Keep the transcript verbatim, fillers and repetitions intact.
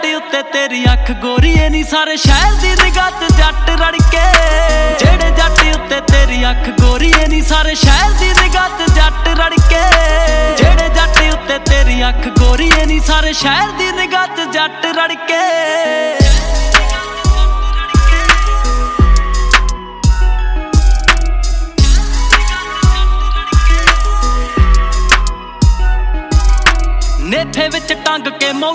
उत्ते तेरी अख गोरी है नी सारे शहर दी निगाह च जट रड़के। जेड़े जट उत्ते तेरी अख गोरी है नी सारे शहर दी निगाह च जट रड़के। जेड़े जट उत्ते तेरी अख गोरी है नी सारे शहर दी निगाह च जट रड़के। नेठे विच टंग के